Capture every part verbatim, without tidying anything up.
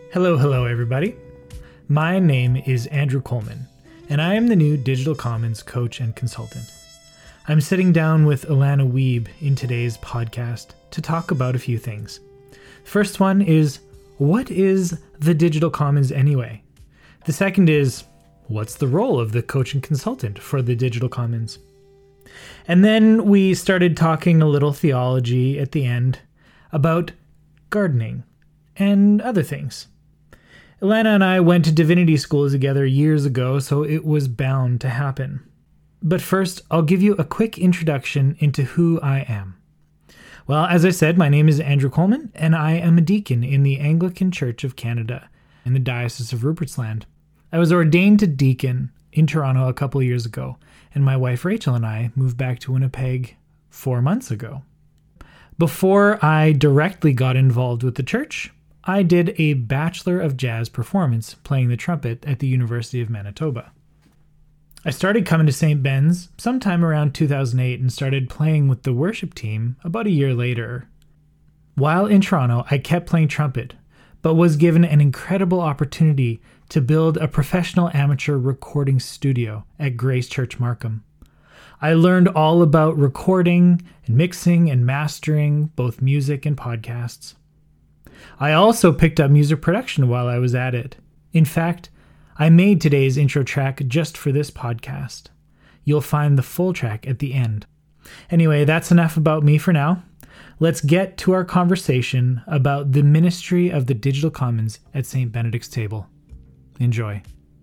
Hello, hello, everybody. My name is Andrew Coleman, and I am the new Digital Commons coach and consultant. I'm sitting down with Alana Wiebe in today's podcast to talk about a few things. First one is, what is the Digital Commons anyway? The second is, what's the role of the coach and consultant for the Digital Commons? And then we started talking a little theology at the end about gardening and other things. Alana and I went to divinity school together years ago, so it was bound to happen. But first, I'll give you a quick introduction into who I am. Well, as I said, my name is Andrew Coleman, and I am a deacon in the Anglican Church of Canada in the Diocese of Rupert's Land. I was ordained to deacon in Toronto a couple years ago, and my wife Rachel and I moved back to Winnipeg four months ago. Before I directly got involved with the church, I did a Bachelor of Jazz performance playing the trumpet at the University of Manitoba. I started coming to Saint Ben's sometime around two thousand eight and started playing with the worship team about a year later. While in Toronto, I kept playing trumpet, but was given an incredible opportunity to build a professional amateur recording studio at Grace Church Markham. I learned all about recording and mixing and mastering both music and podcasts. I also picked up music production while I was at it. In fact, I made today's intro track just for this podcast. You'll find the full track at the end. Anyway, that's enough about me for now. Let's get to our conversation about the ministry of the Digital Commons at Saint Benedict's Table. Enjoy.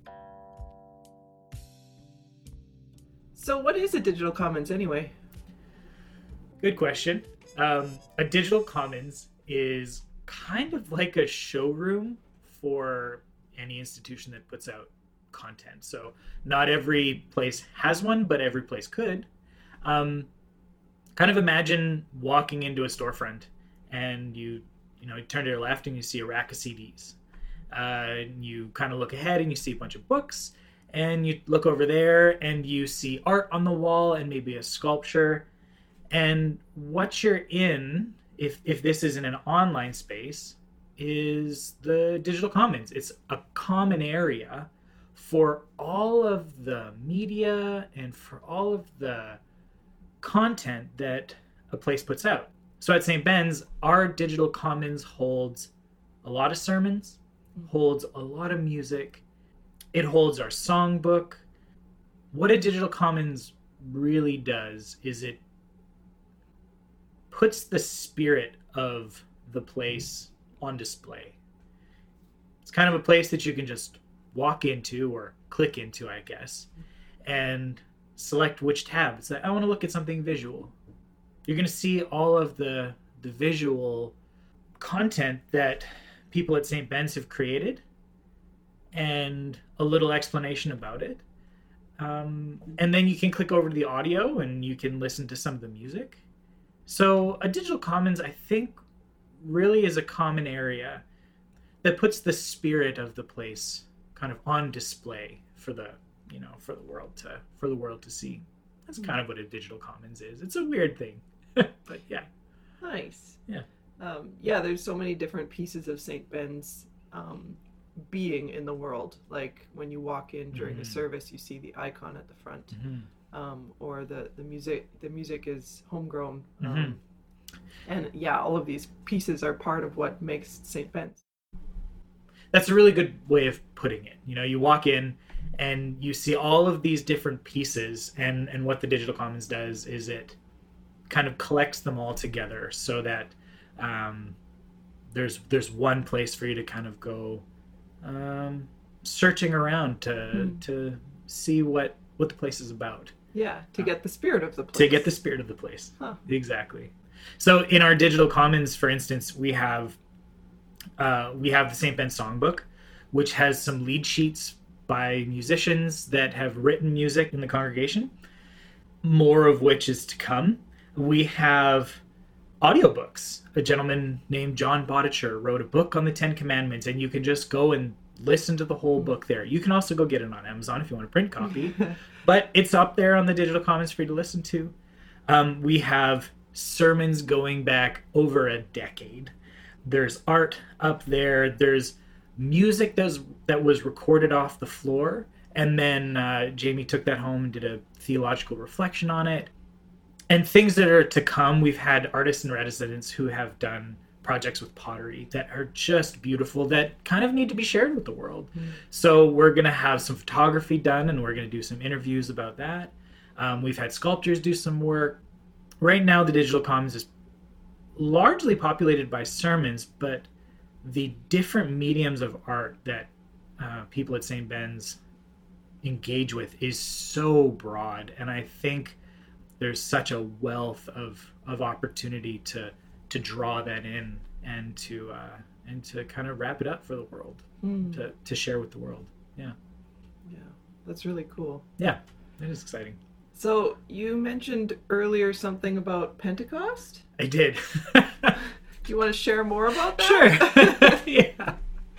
So what is a Digital Commons anyway? Good question. Um, a Digital Commons is kind of like a showroom for any institution that puts out content. So not every place has one, but every place could. Um, kind of imagine walking into a storefront and you, you know, you turn to your left and you see a rack of C Ds. Uh, you kind of look ahead and you see a bunch of books, and you look over there and you see art on the wall and maybe a sculpture. And what you're in, if if this isn't an online space, is the Digital Commons. It's a common area for all of the media and for all of the content that a place puts out. So at Saint Ben's, our Digital Commons holds a lot of sermons, holds a lot of music. It holds our songbook. What a Digital Commons really does is it puts the spirit of the place on display. It's kind of a place that you can just walk into or click into, I guess, and select which tab. It's like, I want to look at something visual. You're going to see all of the, the visual content that people at Saint Ben's have created and a little explanation about it. Um, and then you can click over to the audio and you can listen to some of the music. So a Digital Commons, I think, really is a common area that puts the spirit of the place kind of on display for the, you know, for the world to for the world to see. That's kind of what a Digital Commons is. It's a weird thing, but yeah. Nice. Yeah. Um, yeah, there's so many different pieces of Saint Ben's um, being in the world. Like when you walk in during mm-hmm. the service, you see the icon at the front. Mm-hmm. Um, or the, the music the music is homegrown. Um, Mm-hmm. And yeah, all of these pieces are part of what makes Saint Ben's. That's a really good way of putting it. You know, you walk in and you see all of these different pieces, and, and what the Digital Commons does is it kind of collects them all together so that um, there's there's one place for you to kind of go um, searching around to mm. to see what, what the place is about. Yeah, to get the spirit of the place. To get the spirit of the place. Huh. Exactly. So in our Digital Commons, for instance, we have uh, we have the Saint Ben Songbook, which has some lead sheets by musicians that have written music in the congregation, more of which is to come. We have audiobooks. A gentleman named John Bottcher wrote a book on the Ten Commandments, and you can just go and listen to the whole book there. You can also go get it on Amazon if you want a print copy, but it's up there on the Digital Commons for you to listen to. Um, we have sermons going back over a decade. There's art up there. There's music that was, that was recorded off the floor. And then uh, Jamie took that home and did a theological reflection on it. And things that are to come, we've had artists in residence who have done projects with pottery that are just beautiful, that kind of need to be shared with the world. Mm. So we're going to have some photography done, and we're going to do some interviews about that. Um, we've had sculptors do some work. Right now, the Digital Commons is largely populated by sermons, but the different mediums of art that uh, people at Saint Ben's engage with is so broad. And I think there's such a wealth of, of opportunity to to draw that in and to uh, and to kind of wrap it up for the world, mm. to, to share with the world. Yeah. Yeah, that's really cool. Yeah, it is exciting. So you mentioned earlier something about Pentecost? I did. Do you want to share more about that? Sure. Yeah.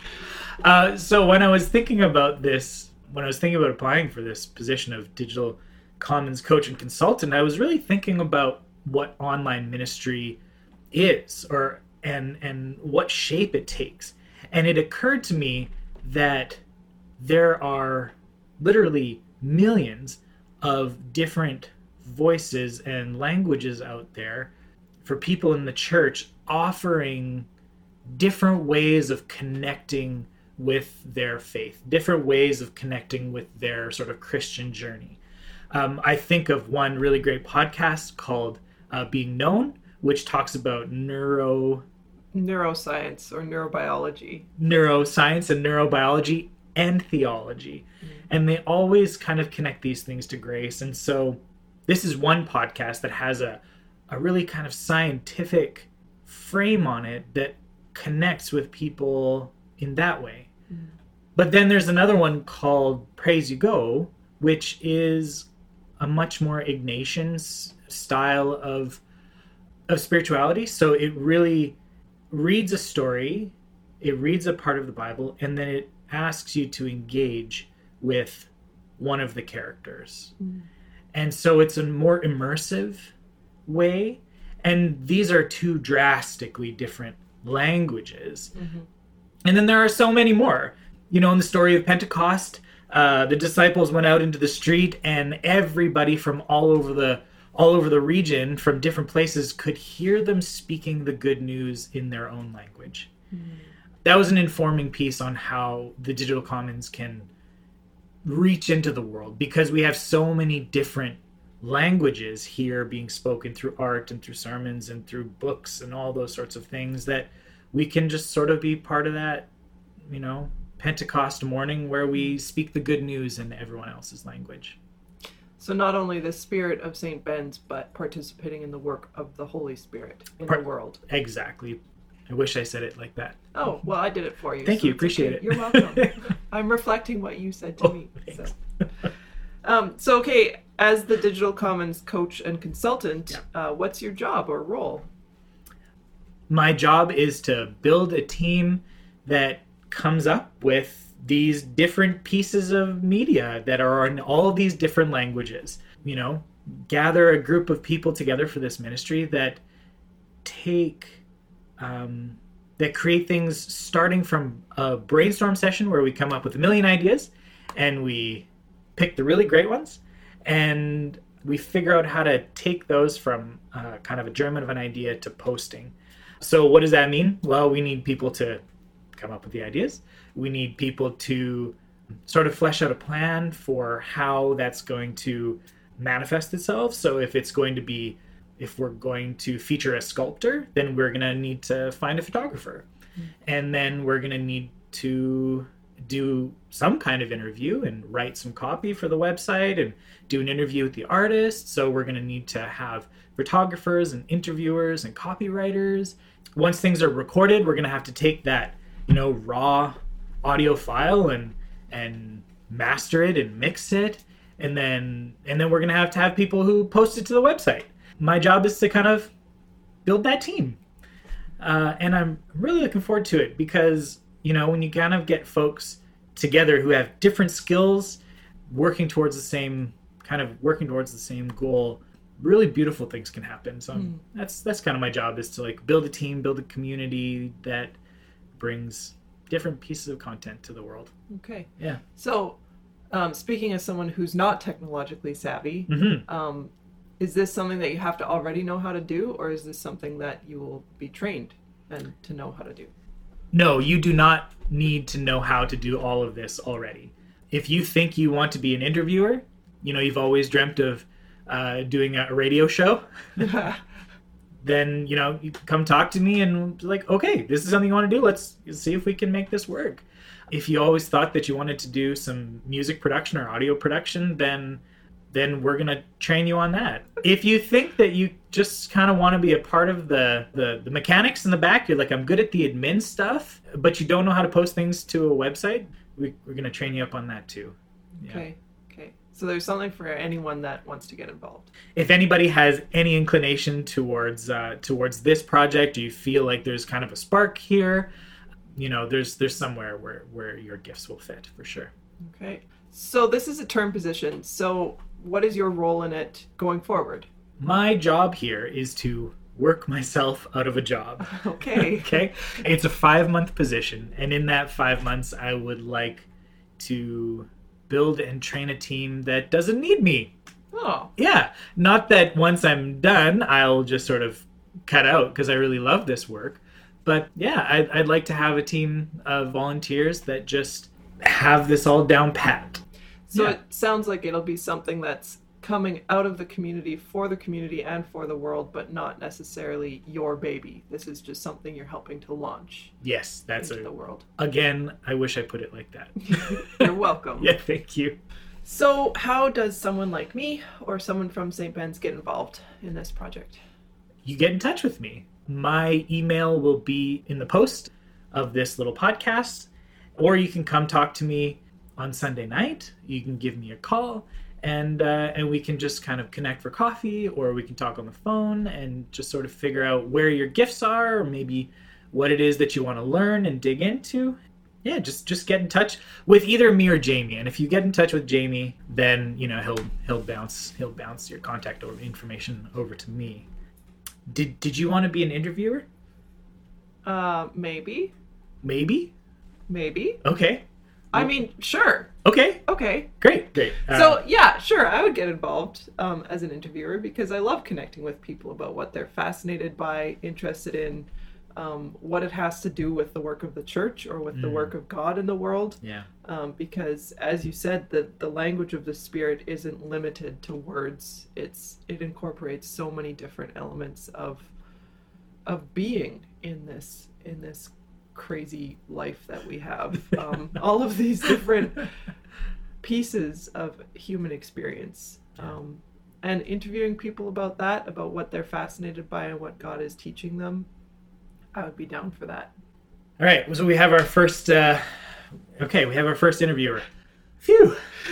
Uh, so when I was thinking about this, when I was thinking about applying for this position of Digital Commons coach and consultant, I was really thinking about what online ministry is, or and and what shape it takes. And it occurred to me that there are literally millions of different voices and languages out there for people in the church offering different ways of connecting with their faith, different ways of connecting with their sort of Christian journey. Um, I think of one really great podcast called uh, Being Known, which talks about neuro... neuroscience or neurobiology. Neuroscience and neurobiology and theology. Mm. And they always kind of connect these things to grace. And so this is one podcast that has a, a really kind of scientific frame on it that connects with people in that way. Mm. But then there's another one called Praise You Go, which is a much more Ignatian style of of spirituality. So it really reads a story, it reads a part of the Bible, and then it asks you to engage with one of the characters. Mm. And so it's a more immersive way. And these are two drastically different languages. Mm-hmm. And then there are so many more. You know, in the story of Pentecost, uh, the disciples went out into the street, and everybody from all over the all over the region, from different places, could hear them speaking the good news in their own language. Mm. That was an informing piece on how the Digital Commons can reach into the world, because we have so many different languages here being spoken through art and through sermons and through books and all those sorts of things, that we can just sort of be part of that, you know, Pentecost morning where we speak the good news in everyone else's language. So not only the spirit of Saint Ben's, but participating in the work of the Holy Spirit in Part- the world. Exactly. I wish I said it like that. Oh, well, I did it for you. Thank so you. Appreciate okay. it. You're welcome. I'm reflecting what you said to oh, me. So. Um, so, okay, as the Digital Commons coach and consultant, yeah. uh, what's your job or role? My job is to build a team that comes up with these different pieces of media that are in all these different languages. You know, gather a group of people together for this ministry that take, um, that create things starting from a brainstorm session where we come up with a million ideas and we pick the really great ones, and we figure out how to take those from uh, kind of a germ of an idea to posting. So what does that mean? Well, we need people to come up with the ideas. We need people to sort of flesh out a plan for how that's going to manifest itself. So if it's going to be, if we're going to feature a sculptor, then we're going to need to find a photographer. Mm-hmm. And then we're going to need to do some kind of interview and write some copy for the website and do an interview with the artist. So we're going to need to have photographers and interviewers and copywriters. Once things are recorded, we're going to have to take that, you know, raw audio file and and master it and mix it, and then and then we're going to have to have people who post it to the website. My job is to kind of build that team. Uh, and I'm really looking forward to it, because, you know, when you kind of get folks together who have different skills working towards the same kind of working towards the same goal, really beautiful things can happen. So mm. that's that's kind of my job, is to like build a team, build a community that brings different pieces of content to the world. Okay. Yeah. So, um, speaking as someone who's not technologically savvy, Mm-hmm. um, is this something that you have to already know how to do, or is this something that you will be trained and to know how to do? No, you do not need to know how to do all of this already. If you think you want to be an interviewer, you know, you've always dreamt of uh, doing a radio show, then, you know, you come talk to me and be like, okay, this is something you want to do. Let's see if we can make this work. If you always thought that you wanted to do some music production or audio production, then then we're going to train you on that. If you think that you just kind of want to be a part of the, the, the mechanics in the back, you're like, I'm good at the admin stuff, but you don't know how to post things to a website, we, we're going to train you up on that too. Yeah. Okay. Okay. So there's something for anyone that wants to get involved. If anybody has any inclination towards uh, towards this project, or you feel like there's kind of a spark here, you know, there's there's somewhere where, where your gifts will fit for sure. Okay. So this is a term position. So what is your role in it going forward? My job here is to work myself out of a job. Okay. Okay. It's a five month position. And in that five months, I would like to build and train a team that doesn't need me. Oh. Yeah. Not that once I'm done, I'll just sort of cut out because I really love this work. But yeah, I'd, I'd like to have a team of volunteers that just have this all down pat. So Yeah. it sounds like it'll be something that's coming out of the community for the community and for the world, but not necessarily your baby. This is just something you're helping to launch Yes, that's into a, the world. again, I wish I put it like that. You're welcome. Yeah, thank you. So how does someone like me or someone from Saint Ben's get involved in this project? You get in touch with me. My email will be in the post of this little podcast, or you can come talk to me on Sunday night. You can give me a call, and uh, and we can just kind of connect for coffee, or we can talk on the phone and just sort of figure out where your gifts are, or maybe what it is that you want to learn and dig into. Yeah, just just get in touch with either me or Jamie. And if you get in touch with Jamie, then you know he'll he'll bounce he'll bounce your contact over information over to me. Did did you want to be an interviewer? Uh, maybe. Maybe. Maybe. Okay. I mean, sure. Okay. Okay. Great. Great. Uh, So, yeah, sure, I would get involved um, as an interviewer because I love connecting with people about what they're fascinated by, interested in, um, what it has to do with the work of the church or with the Mm. work of God in the world. yeah. Um, because, as you said, the, the language of the Spirit isn't limited to words. It's it incorporates so many different elements of of being in this in this crazy life that we have. Um, all of these different pieces of human experience. Um, and interviewing people about that, about what they're fascinated by and what God is teaching them, I would be down for that. All right. So we have our first. Uh, okay, we have our first interviewer. Phew.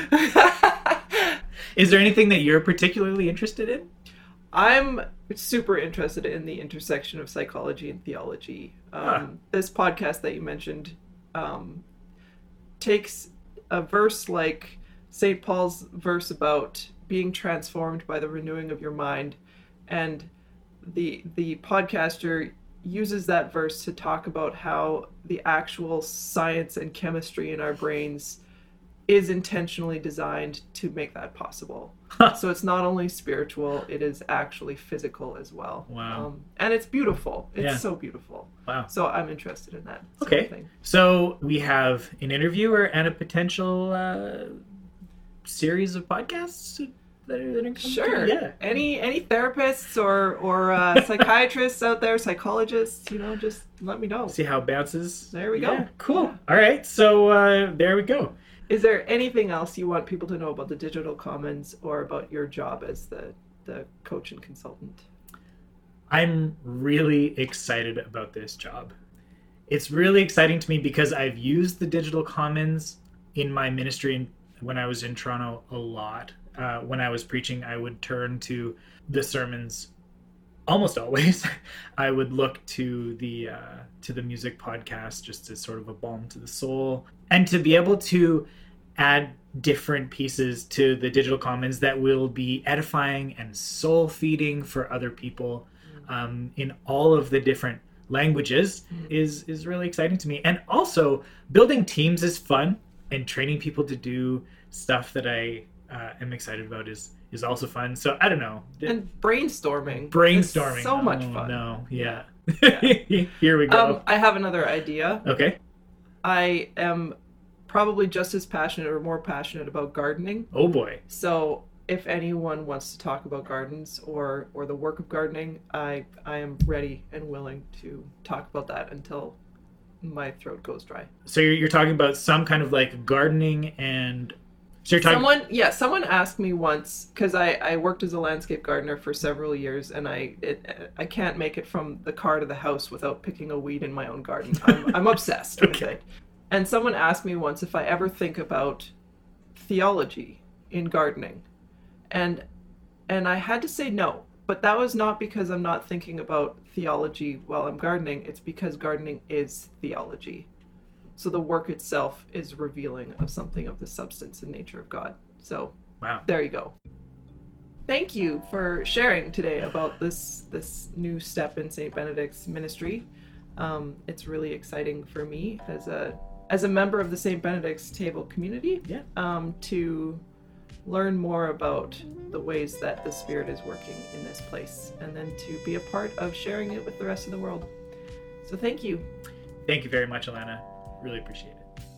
Is there anything that you're particularly interested in? I'm super interested in the intersection of psychology and theology. Um, Ah. This podcast that you mentioned um, takes a verse like Saint Paul's verse about being transformed by the renewing of your mind, and the the podcaster uses that verse to talk about how the actual science and chemistry in our brains is intentionally designed to make that possible. So it's not only spiritual, it is actually physical as well. Wow. Um, and it's beautiful. It's Yeah. so beautiful. Wow. So I'm interested in that sort Okay. of thing. So we have an interviewer and a potential uh, series of podcasts that are, that are coming Sure. through? Yeah. Any any therapists or or uh, psychiatrists out there, psychologists, you know, just let me know. See how it bounces. There we go. Yeah, cool. Yeah. All right. So uh, there we go. Is there anything else you want people to know about the Digital Commons or about your job as the the coach and consultant? I'm really excited about this job. It's really exciting to me because I've used the Digital Commons in my ministry when I was in Toronto a lot. Uh, when I was preaching, I would turn to the sermons almost always. I would look to the uh, to the music podcast just as sort of a balm to the soul, and to be able to add different pieces to the Digital Commons that will be edifying and soul feeding for other people um, in all of the different languages is is really exciting to me. And also, building teams is fun, and training people to do stuff that I uh, am excited about is is also fun. So I don't know. And brainstorming. Brainstorming. Is so much oh, fun. No, yeah. Yeah. Here we go. Um, I have another idea. Okay. I am probably just as passionate or more passionate about gardening. Oh boy. So if anyone wants to talk about gardens or or the work of gardening, I I am ready and willing to talk about that until my throat goes dry. So you're, you're talking about some kind of like gardening and so you're talking someone yeah someone asked me once, because I I worked as a landscape gardener for several years, and I it, I can't make it from the car to the house without picking a weed in my own garden. I'm, I'm obsessed with Okay. it. And someone asked me once if I ever think about theology in gardening. And and I had to say no. But that was not because I'm not thinking about theology while I'm gardening. It's because gardening is theology. So the work itself is revealing of something of the substance and nature of God. So Wow. there you go. Thank you for sharing today about this this new step in Saint Benedict's ministry. Um, it's really exciting for me as a as a member of the Saint Benedict's Table community, Yeah. um, to learn more about the ways that the Spirit is working in this place, and then to be a part of sharing it with the rest of the world. So thank you. Thank you very much, Alana. Really appreciate it.